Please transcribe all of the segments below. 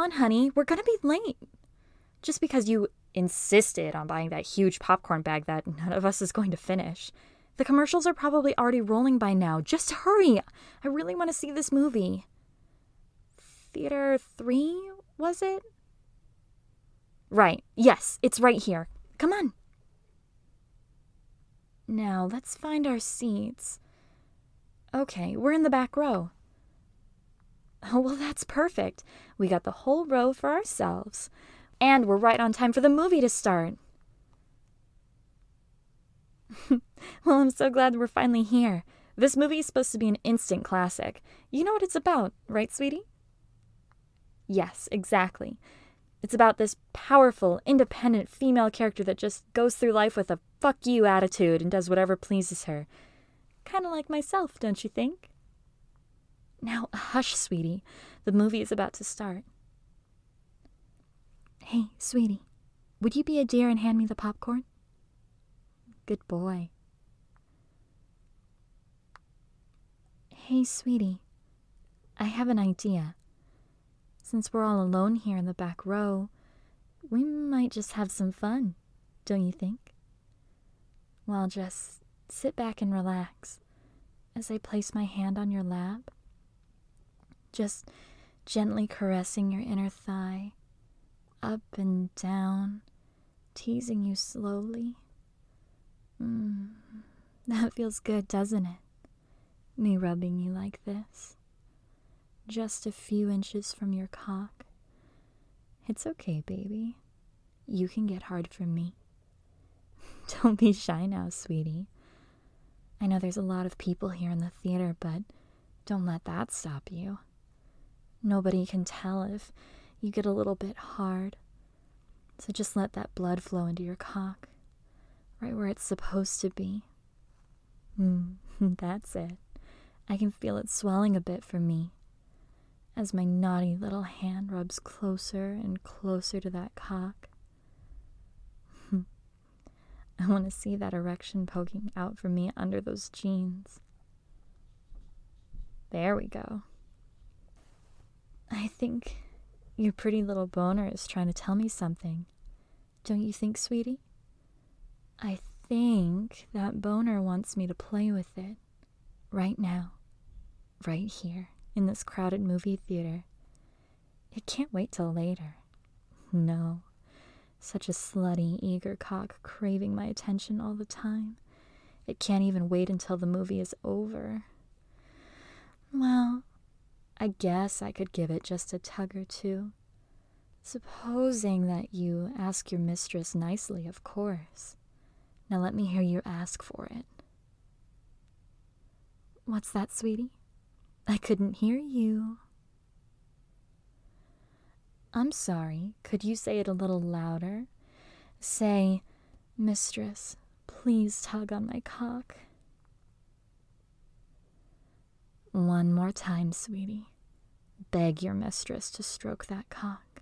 on, honey. We're gonna be late. Just because you insisted on buying that huge popcorn bag that none of us is going to finish. The commercials are probably already rolling by now. Just hurry. I really want to see this movie. Theater 3, was it? Right. Yes, it's right here. Come on. Now, let's find our seats. Okay, we're in the back row. Oh, well, that's perfect. We got the whole row for ourselves. And we're right on time for the movie to start. Well, I'm so glad we're finally here. This movie is supposed to be an instant classic. You know what it's about, right, sweetie? Yes, exactly. It's about this powerful, independent female character that just goes through life with a fuck you attitude and does whatever pleases her. Kind of like myself, don't you think? Now, hush, sweetie. The movie is about to start. Hey, sweetie, would you be a dear and hand me the popcorn? Good boy. Hey, sweetie, I have an idea. Since we're all alone here in the back row, we might just have some fun, don't you think? Well, just sit back and relax as I place my hand on your lap, just gently caressing your inner thigh, up and down, teasing you slowly. That feels good, doesn't it? Me rubbing you like this. Just a few inches from your cock. It's okay, baby. You can get hard for me. Don't be shy now, sweetie. I know there's a lot of people here in the theater, but don't let that stop you. Nobody can tell if you get a little bit hard. So just let that blood flow into your cock, right where it's supposed to be. That's it. I can feel it swelling a bit for me as my naughty little hand rubs closer and closer to that cock. I want to see that erection poking out from me under those jeans. There we go. I think your pretty little boner is trying to tell me something. Don't you think, sweetie? I think that boner wants me to play with it. Right now. Right here. In this crowded movie theater. It can't wait till later. No. Such a slutty, eager cock craving my attention all the time. It can't even wait until the movie is over. Well, I guess I could give it just a tug or two. Supposing that you ask your mistress nicely, of course. Now let me hear you ask for it. What's that, sweetie? I couldn't hear you. I'm sorry. Could you say it a little louder? Say, mistress, please tug on my cock. One more time, sweetie. Beg your mistress to stroke that cock.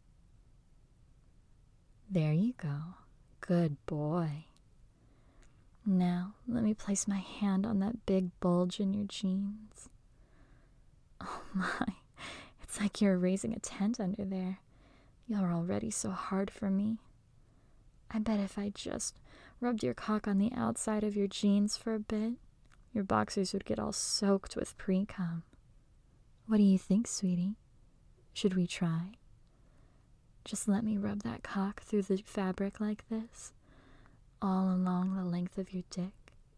There you go. Good boy. Now, let me place my hand on that big bulge in your jeans. Oh my, it's like you're raising a tent under there. You're already so hard for me. I bet if I just rubbed your cock on the outside of your jeans for a bit, your boxers would get all soaked with pre-cum. What do you think, sweetie? Should we try? Just let me rub that cock through the fabric like this, all along the length of your dick.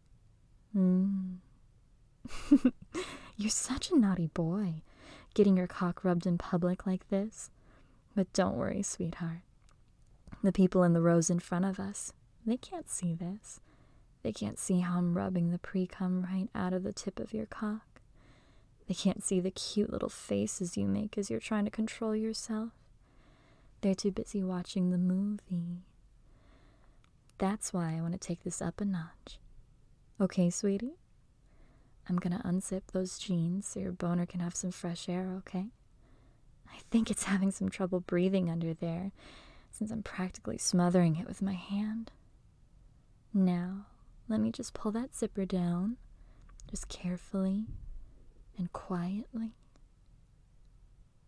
You're such a naughty boy, getting your cock rubbed in public like this. But don't worry, sweetheart. The people in the rows in front of us, they can't see this. They can't see how I'm rubbing the pre-cum right out of the tip of your cock. They can't see the cute little faces you make as you're trying to control yourself. They're too busy watching the movie. That's why I want to take this up a notch. Okay, sweetie? I'm gonna unzip those jeans so your boner can have some fresh air, okay? I think it's having some trouble breathing under there, since I'm practically smothering it with my hand. Now, let me just pull that zipper down, just carefully and quietly.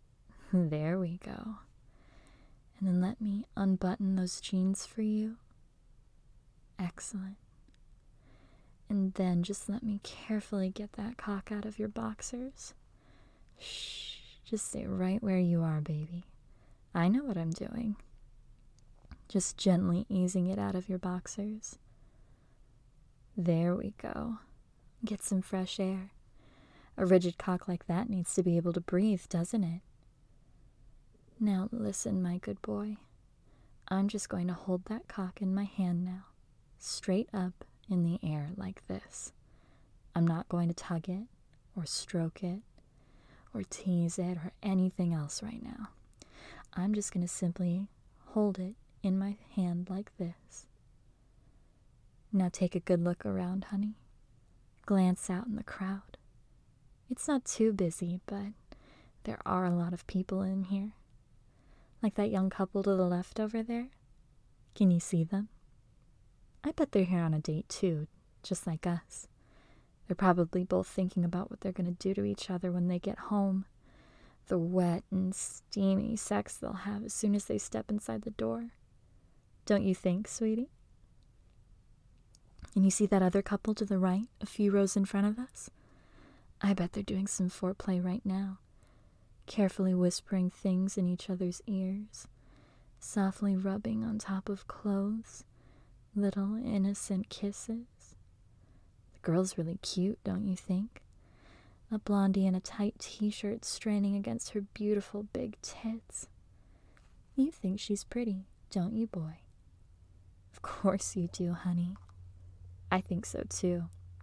There we go. And then let me unbutton those jeans for you. Excellent. And then just let me carefully get that cock out of your boxers. Shh, just stay right where you are, baby. I know what I'm doing. Just gently easing it out of your boxers. There we go. Get some fresh air. A rigid cock like that needs to be able to breathe, doesn't it? Now listen, my good boy. I'm just going to hold that cock in my hand now, straight up in the air like this. I'm not going to tug it, or stroke it, or tease it, or anything else right now. I'm just going to simply hold it in my hand like this. Now take a good look around, honey. Glance out in the crowd. It's not too busy, but there are a lot of people in here. Like that young couple to the left over there. Can you see them? I bet they're here on a date too, just like us. They're probably both thinking about what they're going to do to each other when they get home. The wet and steamy sex they'll have as soon as they step inside the door. Don't you think, sweetie? And you see that other couple to the right, a few rows in front of us? I bet they're doing some foreplay right now, carefully whispering things in each other's ears, softly rubbing on top of clothes, little innocent kisses. The girl's really cute, don't you think? A blondie in a tight t-shirt straining against her beautiful big tits. You think she's pretty, don't you, boy? Of course you do, honey. I think so, too.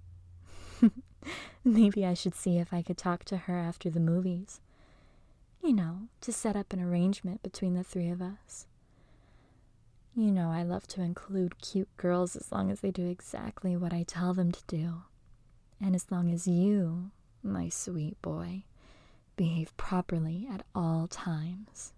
Maybe I should see if I could talk to her after the movies. You know, to set up an arrangement between the three of us. You know I love to include cute girls as long as they do exactly what I tell them to do. And as long as you, my sweet boy, behave properly at all times.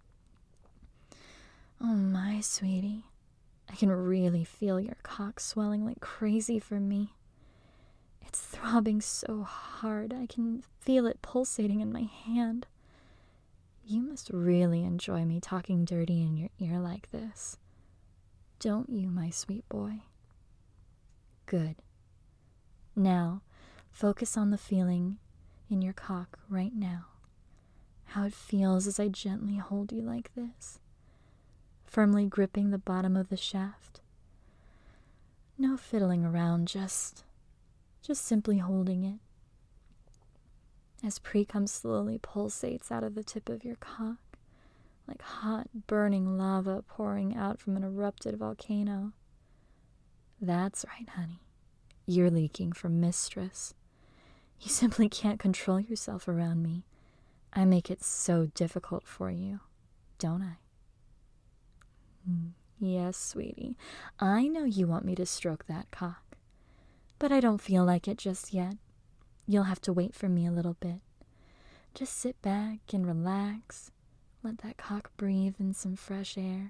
Oh, my sweetie. I can really feel your cock swelling like crazy for me. It's throbbing so hard, I can feel it pulsating in my hand. You must really enjoy me talking dirty in your ear like this. Don't you, my sweet boy? Good. Now, focus on the feeling in your cock right now. How it feels as I gently hold you like this. Firmly gripping the bottom of the shaft. No fiddling around, just simply holding it. As pre-cum slowly pulsates out of the tip of your cock, like hot, burning lava pouring out from an erupted volcano. That's right, honey. You're leaking from mistress. You simply can't control yourself around me. I make it so difficult for you, don't I? Yes, sweetie. I know you want me to stroke that cock, but I don't feel like it just yet. You'll have to wait for me a little bit. Just sit back and relax. Let that cock breathe in some fresh air.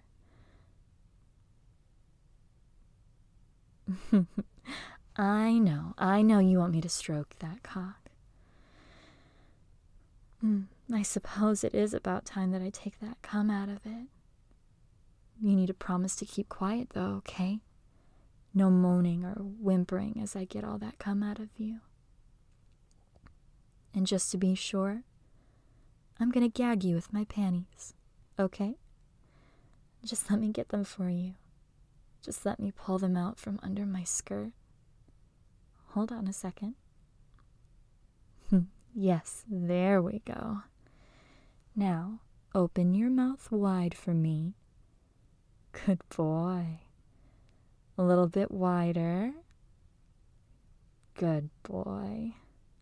I know you want me to stroke that cock. I suppose it is about time that I take that cum out of it. You need to promise to keep quiet, though, okay? No moaning or whimpering as I get all that cum out of you. And just to be sure, I'm gonna gag you with my panties, okay? Just let me get them for you. Just let me pull them out from under my skirt. Hold on a second. Yes, there we go. Now, open your mouth wide for me. Good boy. A little bit wider. Good boy.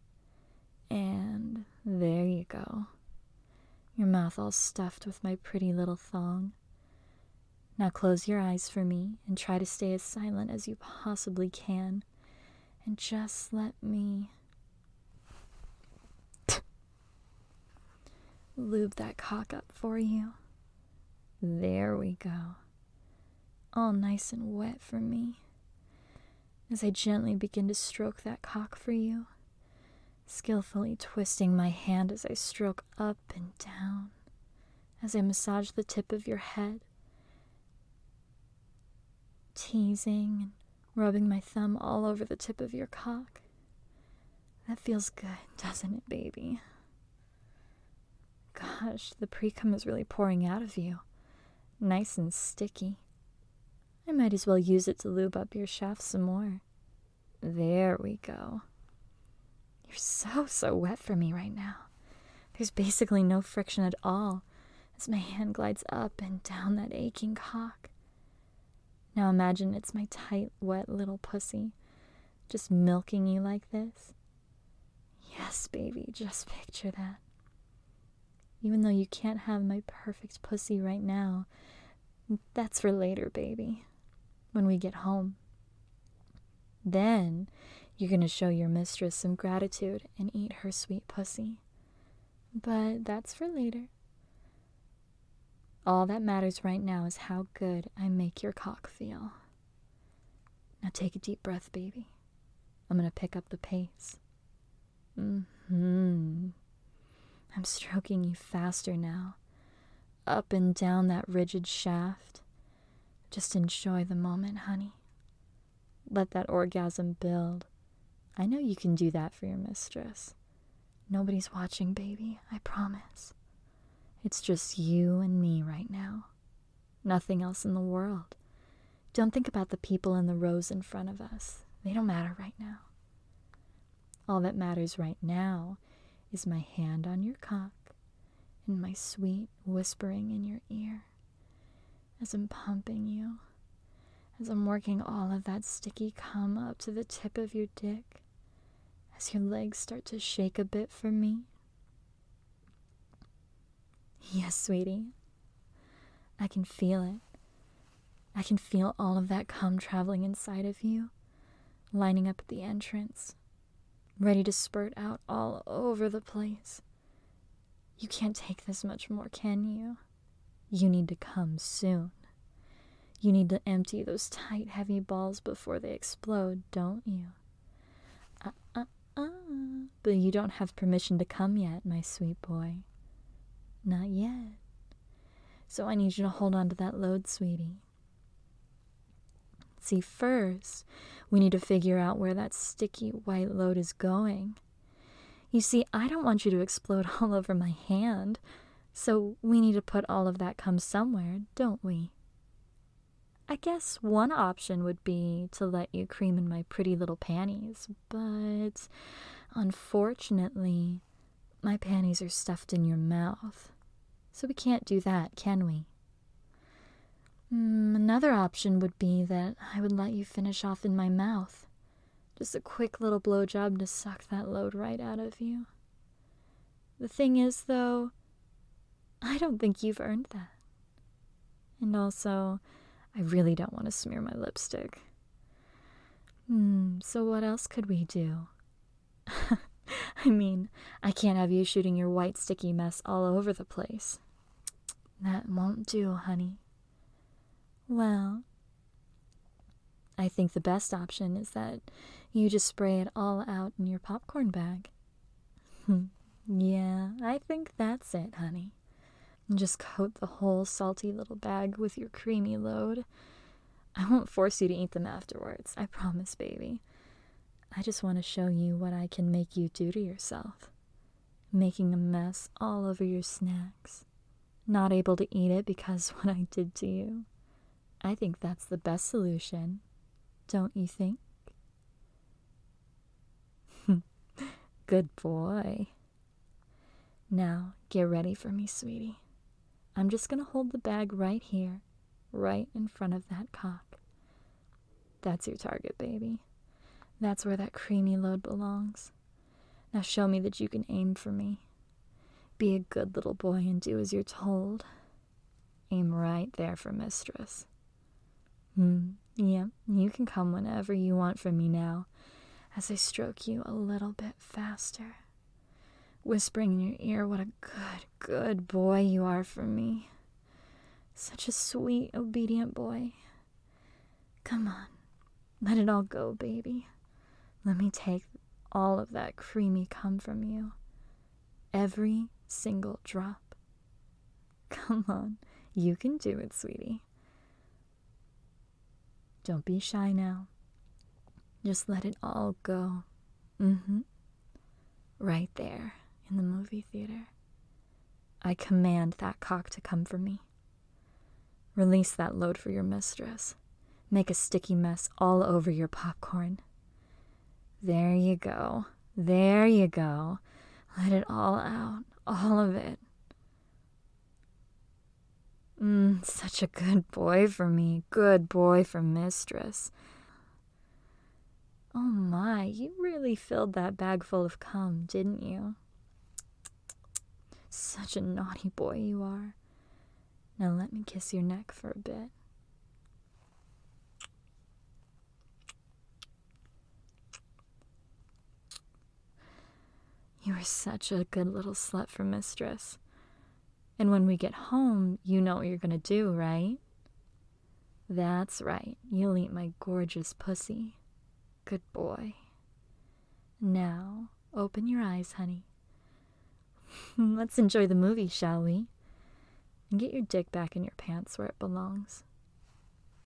And there you go. Your mouth all stuffed with my pretty little thong. Now close your eyes for me and try to stay as silent as you possibly can. And just let me lube that cock up for you. There we go. All nice and wet for me. As I gently begin to stroke that cock for you, skillfully twisting my hand as I stroke up and down, as I massage the tip of your head, teasing and rubbing my thumb all over the tip of your cock. That feels good, doesn't it, baby? Gosh, the pre-cum is really pouring out of you. Nice and sticky. I might as well use it to lube up your shaft some more. There we go. You're so wet for me right now. There's basically no friction at all as my hand glides up and down that aching cock. Now imagine it's my tight, wet little pussy just milking you like this. Yes, baby, just picture that. Even though you can't have my perfect pussy right now, that's for later, baby, when we get home. Then you're going to show your mistress some gratitude and eat her sweet pussy. But that's for later. All that matters right now is how good I make your cock feel. Now take a deep breath, baby. I'm going to pick up the pace. I'm stroking you faster now, up and down that rigid shaft. Just enjoy the moment, honey. Let that orgasm build. I know you can do that for your mistress. Nobody's watching, baby, I promise. It's just you and me right now. Nothing else in the world. Don't think about the people in the rows in front of us. They don't matter right now. All that matters right now is my hand on your cock and my sweet whispering in your ear as I'm pumping you, as I'm working all of that sticky cum up to the tip of your dick, as your legs start to shake a bit for me. Yes, sweetie. I can feel it. I can feel all of that cum traveling inside of you, lining up at the entrance, ready to spurt out all over the place. You can't take this much more, can you? You need to come soon. You need to empty those tight, heavy balls before they explode, don't you? But you don't have permission to come yet, my sweet boy. Not yet. So I need you to hold on to that load, sweetie. See, first, we need to figure out where that sticky white load is going. You see, I don't want you to explode all over my hand, so we need to put all of that cum somewhere, don't we? I guess one option would be to let you cream in my pretty little panties, but unfortunately, my panties are stuffed in your mouth, so we can't do that, can we? Another option would be that I would let you finish off in my mouth. Just a quick little blowjob to suck that load right out of you. The thing is, though, I don't think you've earned that. And also, I really don't want to smear my lipstick. So what else could we do? I mean, I can't have you shooting your white sticky mess all over the place. That won't do, honey. Well, I think the best option is that you just spray it all out in your popcorn bag. Yeah, I think that's it, honey. Just coat the whole salty little bag with your creamy load. I won't force you to eat them afterwards, I promise, baby. I just want to show you what I can make you do to yourself. Making a mess all over your snacks. Not able to eat it because what I did to you. I think that's the best solution. Don't you think? Good boy. Now, get ready for me, sweetie. I'm just going to hold the bag right here, right in front of that cock. That's your target, baby. That's where that creamy load belongs. Now show me that you can aim for me. Be a good little boy and do as you're told. Aim right there for mistress. Yeah, you can come whenever you want from me now, as I stroke you a little bit faster, whispering in your ear what a good boy you are for me. Such a sweet, obedient boy. Come on, let it all go, baby. Let me take all of that creamy cum from you. Every single drop. Come on, you can do it, sweetie. Don't be shy now. Just let it all go. Right there in the movie theater. I command that cock to come for me. Release that load for your mistress. Make a sticky mess all over your popcorn. There you go. There you go. Let it all out. All of it. Such a good boy for me. Good boy for mistress. Oh my, you really filled that bag full of cum, didn't you? Such a naughty boy you are. Now let me kiss your neck for a bit. You are such a good little slut for mistress. And when we get home, you know what you're gonna do, right? That's right, you'll eat my gorgeous pussy. Good boy. Now, open your eyes, honey. Let's enjoy the movie, shall we? And get your dick back in your pants where it belongs.